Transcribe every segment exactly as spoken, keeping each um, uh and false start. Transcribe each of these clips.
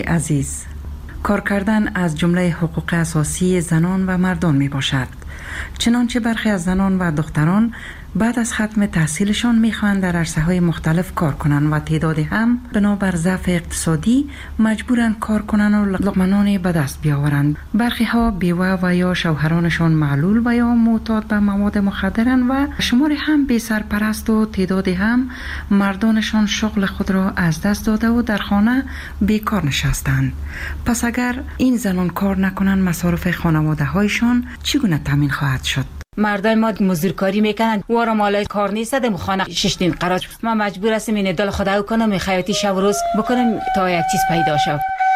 عزیز، کار کردن از جمله حقوق اساسی زنان و مردان می باشد. چنانچه برخی از زنان و دختران بعد از ختم تحصیلشان میخواهند در عرصه‌های مختلف کار کنند و تعدادی هم بنابر ضعف اقتصادی مجبورند کار کنند و لقمه به دست بیاورند. برخی ها بیوه و یا شوهرانشان معلول و یا معتاد به مواد مخدرند و شماری هم بی سرپرست و تعدادی هم مردانشان شغل خود را از دست داده و در خانه بیکار نشستند. پس اگر این زنان کار نکنند مصارف خانواده هایشان چگونه تامین خواهد شد؟ مردای ما مزدورکاری میکنن و را مال کار نیست دم خانه ششتین قرار ما مجبور هستیم این دل خدا کنم خیاطی شب و روز بکنم تا یک چیز پیدا شد.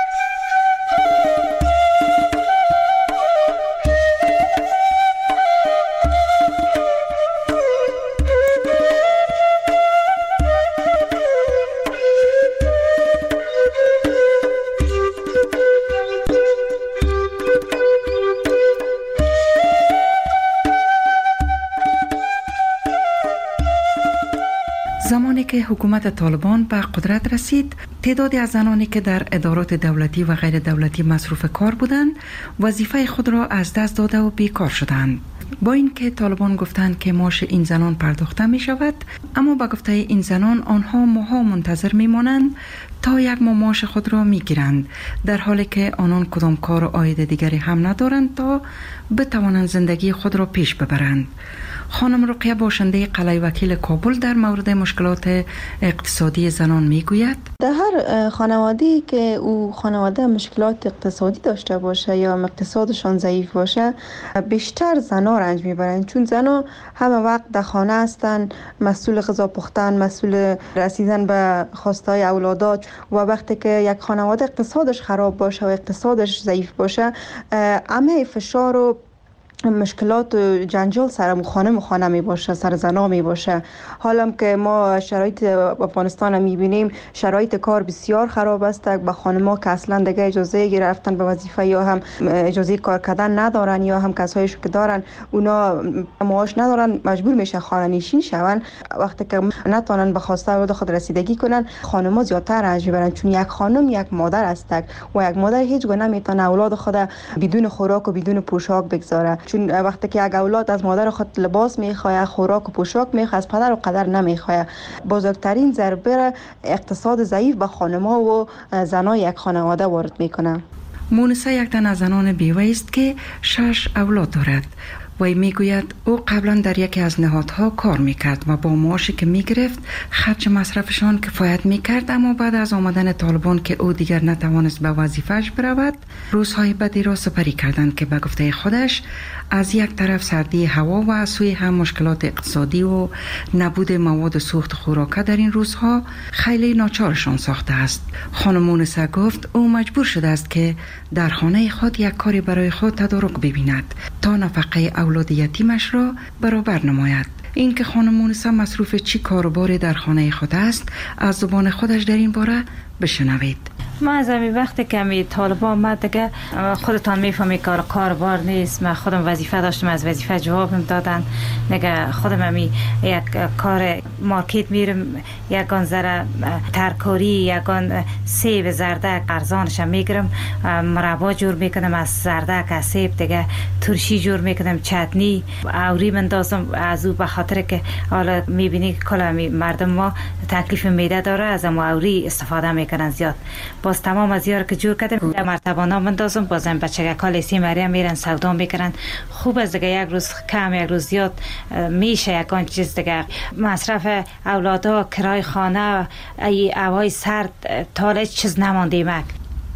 زمانی که حکومت طالبان به قدرت رسید، تعدادی از زنانی که در ادارات دولتی و غیر دولتی مصروف کار بودند، وظیفه خود را از دست داده و بیکار شدند. با اینکه طالبان گفتند که معاش این زنان پرداخته می شود، اما با گفته این زنان آنها ماها منتظر می مانند تا یک ماه معاش خود را می گیرند، در حالی که آنان کدام کار و عاید دیگری هم ندارند تا بتوانند زندگی خود را پیش ببرند. خانم رقیه باشنده قلعه وکیل کابل در مورد مشکلات اقتصادی زنان میگوید: در هر خانواده‌ای که او خانواده مشکلات اقتصادی داشته باشه یا اقتصادشان ضعیف باشه، بیشتر زنها رنج میبرند، چون زنها همه وقت در خانه هستند، مسئول غذا پختن، مسئول رسیدن به خواستهای اولادات، و وقتی که یک خانواده اقتصادش خراب باشه و اقتصادش ضعیف باشه، همه فشار و مشکلات و جنجال سر خانه خانه می باشه، سر زنا می باشه. حالا که ما شرایط افغانستان می بینیم، شرایط کار بسیار خراب است. با خانم‌ها که اصلا دیگه اجازه گرفتن به وظیفه یا هم اجازه کار کردن ندارن، یا هم کسایش که دارن اونا معاش ندارن، مجبور میشه خانه نشین شون. وقتی که نتونن به خواسته اولاد خود رسیدگی کنن، خانم‌ها زیادتر رنج میبرن، چون یک خانم یک مادر است و یک مادر هیچ گونه نمیتونه اولاد خود بدون خوراک و بدون پوشاک بگذاره، چون وقتی که یک اولاد از مادر خود لباس میخواه، خوراک و پوشاک میخواه، از پدر و قدر نمیخواه. بزرگترین ضربه اقتصاد ضعیف به خانم‌ها و زنای یک خانواده وارد میکنه. مونسا یک تن از زنان بیوه است که شش اولاد دارد. وی میگوید او قبلا در یکی از نهادها کار میکرد و با معاشی که میگرفت خرج مصرفشان کفایت میکرد، اما بعد از آمدن طالبان که او دیگر نتوانست به وظیفه‌اش برود، روزهای بدی را سپری کردند که به گفته خودش از یک طرف سردی هوا و از سوی هم مشکلات اقتصادی و نبود مواد سوخت خوراک در این روزها خیلی ناچارشان ساخته است. خانم مونسا گفت او مجبور شده است که در خانه خود یک کاری برای خود تدارک ببیند تا نفقه اولاد یتیمش را برابر نماید. این که خانم مونسا مصروف چی کاروباری در خانه خود است، از زبان خودش در این باره بشنوید. ما از همین وقت که می طالبان آمد دیگه خودتان میفهمی کار کاربار نیست. من خودم وظیفه داشتم، از وظیفه جوابم دادن. نگه خودم همی یک کار مارکت میرم، یکان ذره ترکاری، یکان سیب زردک ارزانش میگیرم، مربا جور میکنم از زردک، از سیب دیگه ترشی جور میکنم، چتنی اوری مندازم. از او به خاطر که حالا میبینی کلا مردم ما تکلیف معده داره، از ما اوری استفاده میکنن زیاد. باز تمام از یار که جور کردم در مرتبانا مندازم، بازم بچه کالی سی مریم میرن سودا میکنن. خوب از دیگه یک روز کم یک روز زیاد میشه یکان چیز دیگه. مصرف اولادا، کرای خانه، ای اوای سرد، تا چیز نمانده مک.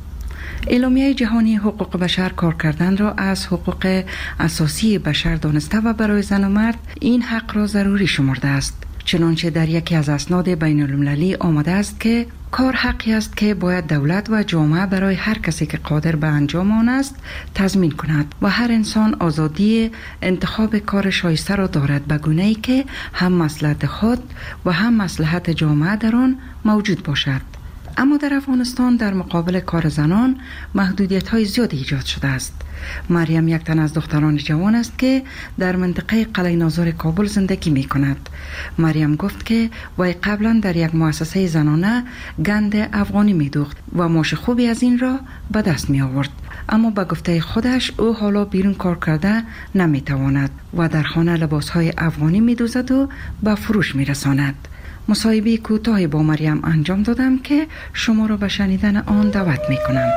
اعلامیه جهانی حقوق بشر کار کردن را از حقوق اساسی بشر دانسته و برای زن و مرد این حق را ضروری شمرده است. چنانچه در یکی از اسناد بین المللی آمده است که کار حقی است که باید دولت و جامعه برای هر کسی که قادر به انجام آن است تضمین کند و هر انسان آزادی انتخاب کار شایسته را دارد، به گونه‌ای که هم مصلحت خود و هم مصلحت جامعه در آن موجود باشد. اما در افغانستان در مقابل کار زنان محدودیت های زیادی ایجاد شده است. مریم یک تن از دختران جوان است که در منطقه قلعه ناظر کابل زندگی می کند. مریم گفت که وی قبلا در یک مؤسسه زنانه گند افغانی می دوخت و معاش خوبی از این را به دست می آورد. اما به گفته خودش او حالا بیرون کار کرده نمی تواند و در خانه لباس های افغانی می دوزد و به فروش می رساند. مصاحبه کوتاهی با مریم انجام دادم که شما را به شنیدن آن دعوت می کنم.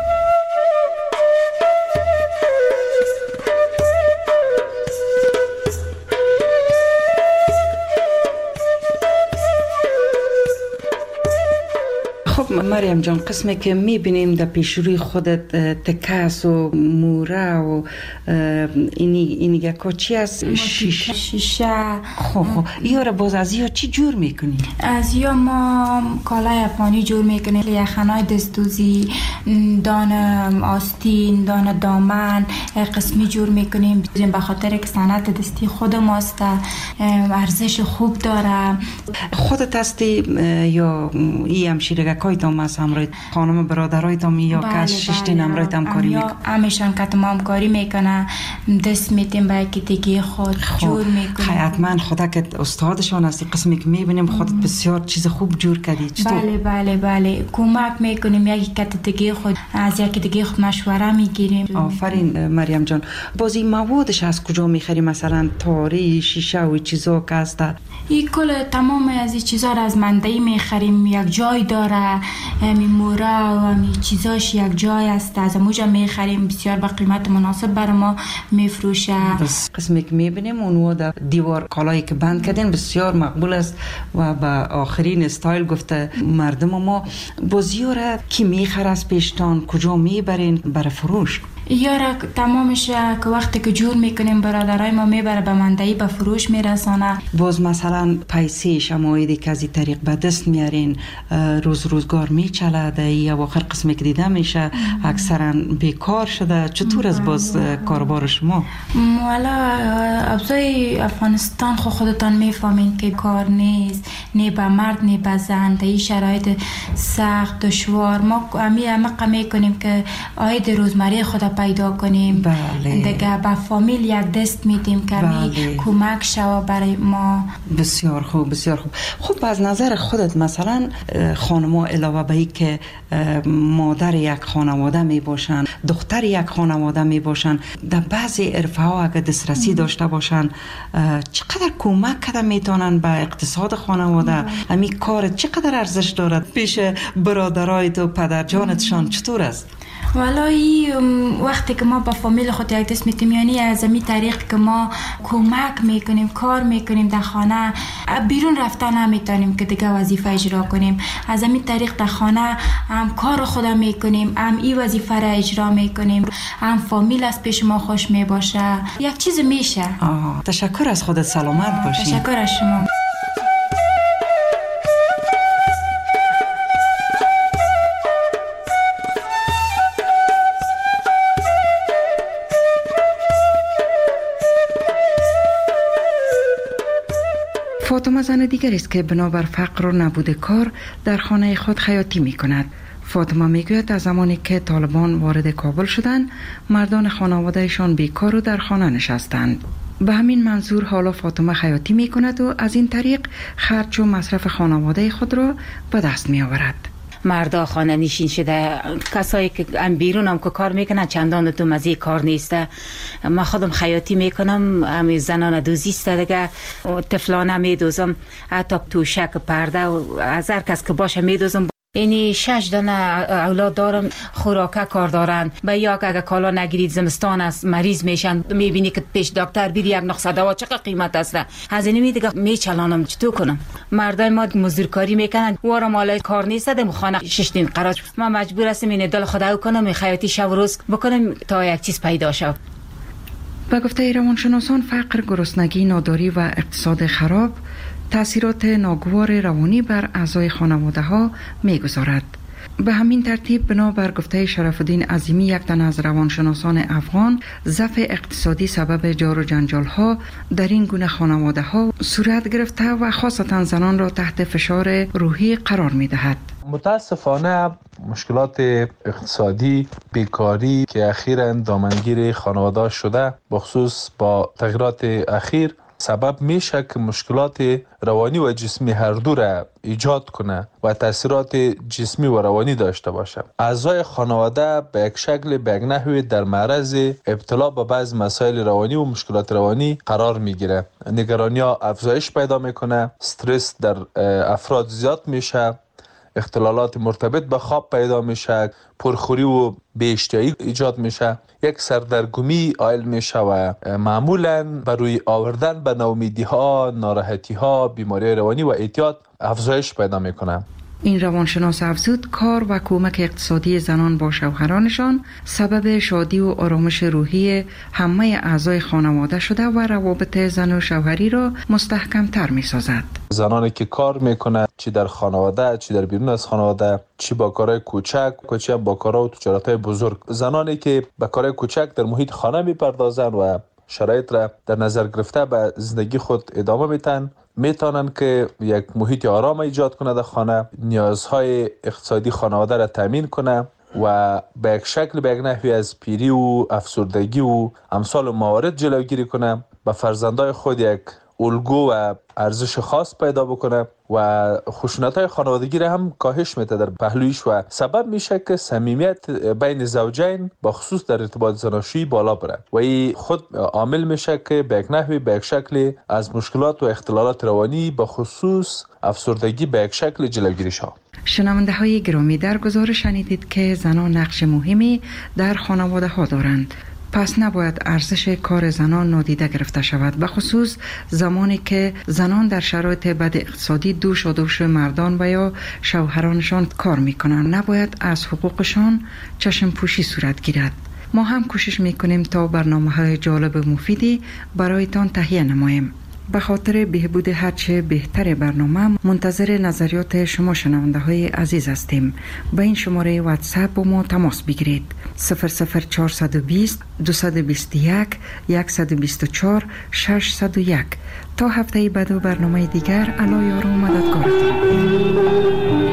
خب مریم جان، قسمی که میبینیم در پیشروی خودت تکس و موره و اینی اینی که چی از شیشه شیشه خب خب یا را باز از یا چی جور میکنی؟ از یا ما کالای افغانی جور میکنیم، یخنای دستوزی، دان آستین، دان دامن قسمی جور میکنیم به خاطر که صنعت دستی خود ماست، ارزش خوب داره. خودت هستی یا ای همشیرگه کایتام از همراه خانم برادرایتام یا بله که ششتین بله. همراه همکاری میکنه؟ همیشان که تمام کاری میکنه، دست میتیم به یکی دیگه خود جور میکنه. حتما خدا که استادشان هستی، قسمی که میبینیم خودت بسیار چیز خوب جور کردی. چطور؟ بله بله بله کمک میکنیم، یکی که دیگه خود از یکی دیگه خود مشوره میگیریم. آفرین مریم جان. بازی موادش از کجا میخری؟ مثلا تاری، شیشه و چیزا که هست؟ این کل تمام از این چیزا را از منطقه میخریم، یک جای داره، می موره و می چیزاش یک جای است، از موجا میخریم، بسیار با قیمت مناسب بر ما میفروشه. بس قسمی که میبینیم اونو در دیوار کالایی که بند کردین بسیار مقبول است و به آخرین استایل گفته مردم ما. بازیو را کی میخره از پیشتان؟ کجا میبرین برای فروش؟ یارا تمامش که وقتی که جور میکنیم برادرای ما میبره به منطقه به فروش میرسانه. باز مثلا پیسه شمایدی که از این طریق به دست میارین روز روزگار میچله یا آخر قسمی که دیده میشه اکثرا بیکار شده، چطور از باز کاربار شما؟ والا ابزای افغانستان خود خودتان میفهمین که کار نیست، نه به مرد نه به زن، در این شرایط سخت دشوار ما امی امق میکنیم که آید روزمره خود پیدا کنیم. بله. دیگه با فامیل یک دست میدیم که بله. کمک شوا برای ما. بسیار خوب بسیار خوب. خب از نظر خودت مثلا خانم‌ها علاوه به این که مادر یک خانواده می باشن، دختر یک خانواده می باشن، در بعضی عرفه ها اگه دسترسی داشته باشن چقدر کمک کده میتونن به اقتصاد خانواده؟ همین کار چقدر ارزش دارد پیش برادرایت و پدرجانتشان؟ چطور است؟ والله وقتی که ما با فامیل خود یک دست میتیم، یعنی از این طریق که ما کمک میکنیم، کار میکنیم در خانه، بیرون رفتن نمیتونیم که دیگه وظیفه اجرا کنیم، از این طریق در خانه هم کار خود میکنیم، هم این وظیفه را اجرا میکنیم، هم فامیل از پیش ما خوش میباشه، یک چیز میشه. آه. تشکر از خودت، سلامت باشی. تشکر از شما. فاطمه زن دیگر است که بنابر فقر و نبود کار در خانه خود خیاطی می کند. فاطمه می گوید از زمانی که طالبان وارد کابل شدند مردان خانوادهشان بیکار و در خانه نشستند. به همین منظور حالا فاطمه خیاطی می کند و از این طریق خرج و مصرف خانواده خود را به دست می آورد. مردا خانه نشین شده، کسایی که هم بیرون هم که کار میکنن چندان تو مزه کار نیسته. من خودم خیاطی میکنم، همین زنان دوزیسته دیگه، طفلانه میدوزم، حتی توشک پرده و از هر کس که باشه میدوزم. اینی شش دانه اولاد دارم، خوراکه کار دارن. به یا اگه کالا نگیرید زمستان است مریض میشن، میبینی که پیش دکتر بیری یک نسخه دوا چقدر قیمت است، از اینی دیگه میچلانم. چطور کنم؟ مردای ما مزدورکاری میکنن، وارا مال کار نیست، دم خانه ششتین قراج. ما مجبور هستیم این دل خدا کنم، خیاطی شب و روز بکنم تا یک چیز پیدا شد. به گفته روانشناسان فقر، گرسنگی، ناداری و اقتصاد خراب تأثیرات ناگوار روانی بر اعضای خانواده ها می گذارد. به همین ترتیب بنابر گفته شرف الدین عظیمی، یک تن از روانشناسان افغان، ضعف اقتصادی سبب جار و جنجال ها در این گونه خانواده ها صورت گرفته و خاصتا زنان را تحت فشار روحی قرار می دهد. متاسفانه مشکلات اقتصادی، بیکاری که اخیراً دامنگیر خانواده شده، بخصوص با تغییرات اخیر سبب میشه که مشکلات روانی و جسمی هر دو را ایجاد کنه و تاثیرات جسمی و روانی داشته باشه. اعضای خانواده به یک شکل به یک نحوی در معرض ابتلا به بعض مسائل روانی و مشکلات روانی قرار میگیره. نگرانی ها افزایش پیدا میکنه، استرس در افراد زیاد میشه، اختلالات مرتبط به خواب پیدا میشه، پرخوری و بی‌اشتهایی ایجاد میشه، یک سردرگمی عائل میشه و معمولاً بر روی آوردن به ناامیدی ها، ناراحتی ها، بیماری روانی و اعتیاد افزایش پیدا میکنه. این روانشناس افزود کار و کمک اقتصادی زنان با شوهرانشان سبب شادی و آرامش روحی همه اعضای خانواده شده و روابط زن و شوهری را مستحکم تر می سازد. زنانی که کار میکنه، چی در خانواده، چی در بیرون از خانواده، چی با کارهای کوچک، چی با کارها و تجارت‌های بزرگ، زنانی که با کارهای کوچک در محیط خانه میپردازند و شرایط را در نظر گرفته به زندگی خود ادامه میتن، میتونن که یک محیط آرام ایجاد کنه در خانه، نیازهای اقتصادی خانواده را تامین کنه و به یک شکل به یک نحوی از پیری و افسردگی و امثال موارد جلوگیری کنه، به فرزندای خود یک الگو و ارزش خاص پیدا بکنه و خشونت‌های خانوادگی را هم کاهش میده در پهلویش و سبب میشه که صمیمیت بین زوجین با خصوص در ارتباط زناشویی بالا بره و این خود عامل میشه که به یک نحوی به یک شکل از مشکلات و اختلالات روانی با خصوص افسردگی به یک شکل جلوگیری شود. شنونده های گرامی، در گزارش شنیدید که زنان نقش مهمی در خانواده ها دارند. پس نباید ارزش کار زنان نادیده گرفته شود، به خصوص زمانی که زنان در شرایط بد اقتصادی دوش و دوش مردان و یا شوهرانشان کار میکنند. نباید از حقوقشان چشم پوشی صورت گیرد. ما هم کوشش میکنیم تا برنامه های جالب و مفیدی برایتان تهیه نماییم. به خاطر بهبود هرچه بهتر برنامه منتظر نظریات شما شنونده های عزیز هستیم. به این شماره واتساپ با ما تماس بگیرید: صفر صفر چهارصد و بیست دویست و بیست و یک صد و بیست و چهار ششصد و یک. تا هفته بعد و برنامه دیگر، الله یار و مددگارتان.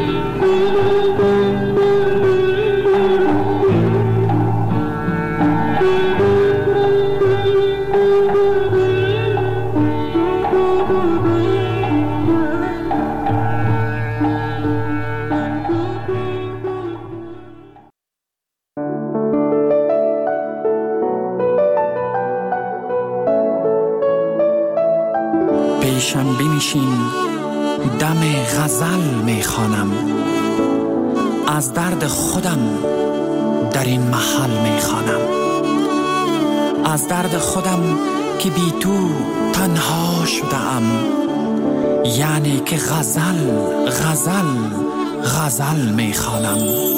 پیشم بنشین، دم غزل میخوانم، از درد خودم در این محل میخوانم، از درد خودم که بی تو تنها شدم، یعنی که غزل غزل غزل میخوانم.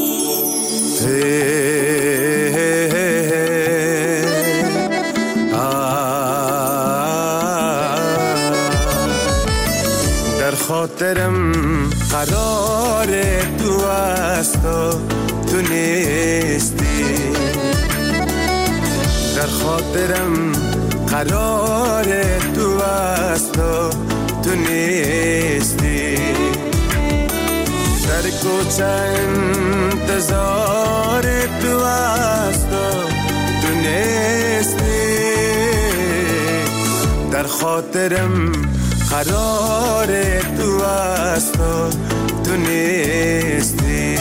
خاطرم قرار تو است و تو نیستی، در خاطرم قرار تو است و تو نیستی، در کوچه انتظار تو است و تو نیستی، در خاطرم قرار تو است و تو نیستی.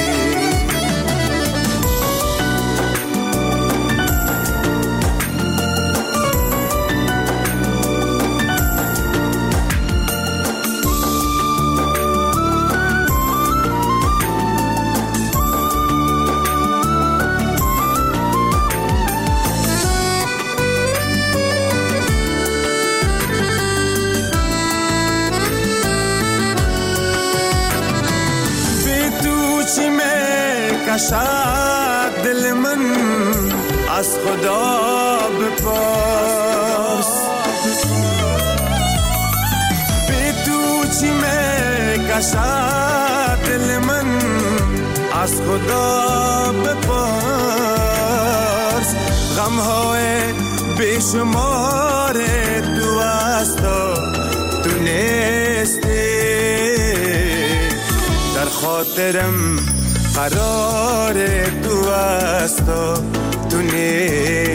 کشد دل من از خدا بپرس، بی تو چی می کشد دل من از خدا بپرس، غمهای بیشمار تو است و تو نیستی، در خاطرم قرار تو است تو نیستی